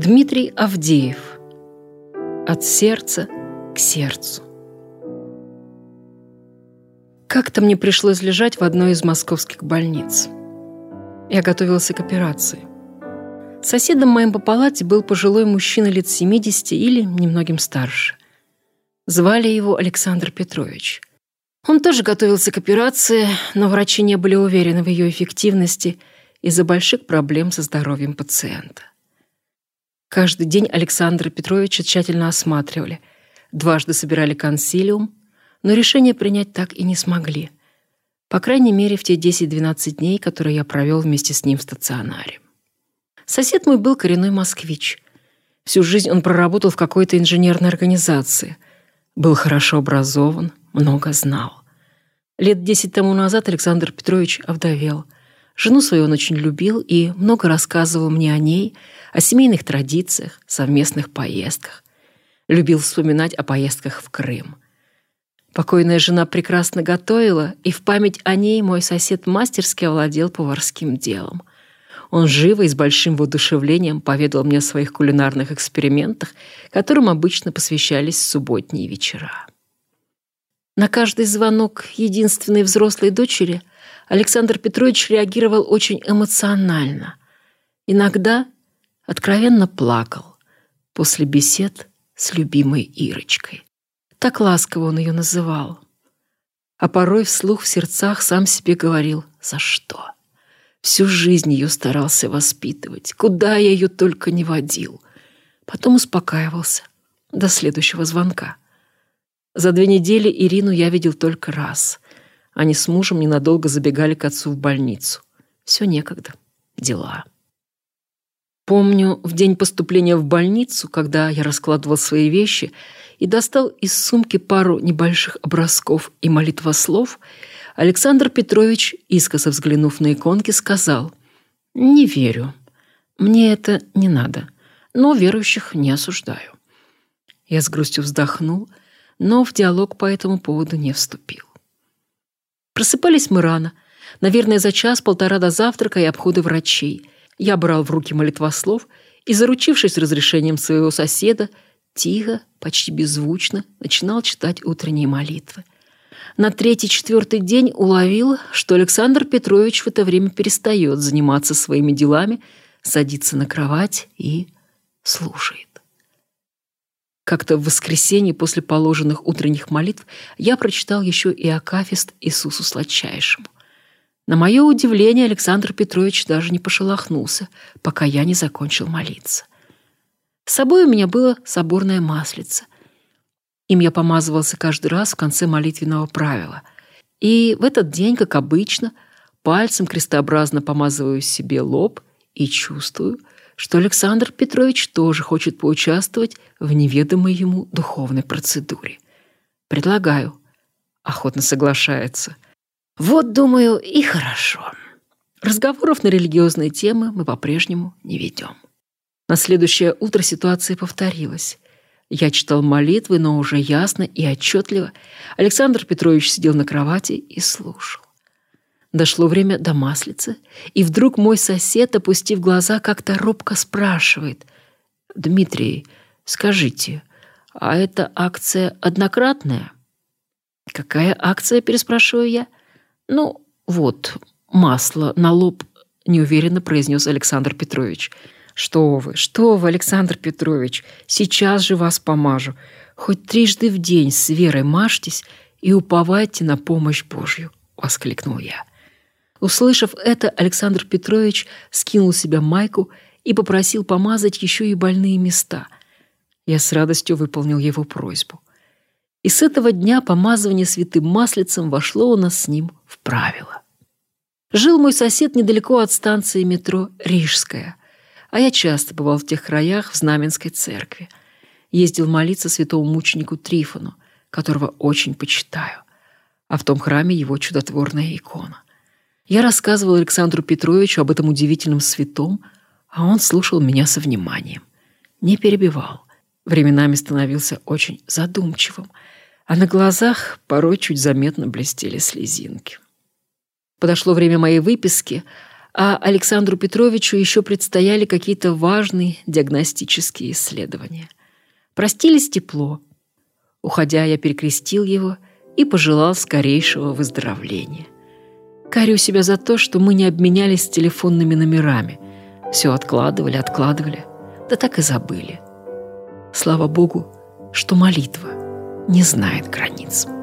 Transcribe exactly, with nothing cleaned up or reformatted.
Дмитрий Авдеев. От сердца к сердцу. Как-то мне пришлось лежать в одной из московских больниц. Я готовился к операции. Соседом моим по палате был пожилой мужчина лет семидесяти или немногим старше. Звали его Александр Петрович. Он тоже готовился к операции, но врачи не были уверены в ее эффективности из-за больших проблем со здоровьем пациента. Каждый день Александра Петровича тщательно осматривали, дважды собирали консилиум, но решение принять так и не смогли. По крайней мере, в те десять-двенадцать дней, которые я провел вместе с ним в стационаре. Сосед мой был коренной москвич. Всю жизнь он проработал в какой-то инженерной организации. Был хорошо образован, много знал. Лет десять тому назад Александр Петрович овдовел. Жену свою он очень любил и много рассказывал мне о ней, о семейных традициях, совместных поездках. Любил вспоминать о поездках в Крым. Покойная жена прекрасно готовила, и в память о ней мой сосед мастерски овладел поварским делом. Он живо и с большим воодушевлением поведал мне о своих кулинарных экспериментах, которым обычно посвящались субботние вечера. На каждый звонок единственной взрослой дочери Александр Петрович реагировал очень эмоционально. Иногда откровенно плакал после бесед с любимой Ирочкой. Так ласково он ее называл. А порой вслух в сердцах сам себе говорил: «За что? Всю жизнь ее старался воспитывать, куда я ее только не водил». Потом успокаивался до следующего звонка. За две недели Ирину я видел только раз. Они с мужем ненадолго забегали к отцу в больницу. Все некогда. Дела. Помню, в день поступления в больницу, когда я раскладывал свои вещи и достал из сумки пару небольших образков и молитвослов, Александр Петрович, искоса взглянув на иконки, сказал: «Не верю. Мне это не надо, но верующих не осуждаю». Я с грустью вздохнул, но в диалог по этому поводу не вступил. Просыпались мы рано, наверное, за час-полтора до завтрака и обхода врачей. Я брал в руки молитвослов и, заручившись разрешением своего соседа, тихо, почти беззвучно начинал читать утренние молитвы. На третий-четвертый день уловил, что Александр Петрович в это время перестает заниматься своими делами, садится на кровать и слушает. Как-то в воскресенье после положенных утренних молитв я прочитал еще и акафист Иисусу Сладчайшему. На мое удивление, Александр Петрович даже не пошелохнулся, пока я не закончил молиться. С собой у меня было соборное маслице. Им я помазывался каждый раз в конце молитвенного правила. И в этот день, как обычно, пальцем крестообразно помазываю себе лоб и чувствую, что Александр Петрович тоже хочет поучаствовать в неведомой ему духовной процедуре. Предлагаю. Охотно соглашается. Вот, думаю, и хорошо. Разговоров на религиозные темы мы по-прежнему не ведем. На следующее утро ситуация повторилась. Я читал молитвы, но уже ясно и отчетливо. Александр Петрович сидел на кровати и слушал. Дошло время до маслицы, и вдруг мой сосед, опустив глаза, как-то робко спрашивает: «Дмитрий, скажите, а эта акция однократная?» «Какая акция?» – переспрашиваю я. «Ну, вот, масло на лоб», – неуверенно произнес Александр Петрович. «Что вы, что вы, Александр Петрович, сейчас же вас помажу. Хоть трижды в день с верой мажьтесь и уповайте на помощь Божью», – воскликнул я. Услышав это, Александр Петрович скинул с себя майку и попросил помазать еще и больные места. Я с радостью выполнил его просьбу. И с этого дня помазывание святым маслицем вошло у нас с ним в правило. Жил мой сосед недалеко от станции метро Рижская, а я часто бывал в тех краях в Знаменской церкви. Ездил молиться святому мученику Трифону, которого очень почитаю, а в том храме его чудотворная икона. Я рассказывал Александру Петровичу об этом удивительном святом, а он слушал меня со вниманием, не перебивал, временами становился очень задумчивым, а на глазах порой чуть заметно блестели слезинки. Подошло время моей выписки, а Александру Петровичу еще предстояли какие-то важные диагностические исследования. Простились тепло. Уходя, я перекрестил его и пожелал скорейшего выздоровления. Корю себя за то, что мы не обменялись телефонными номерами. Все откладывали, откладывали, да так и забыли. Слава Богу, что молитва не знает границ.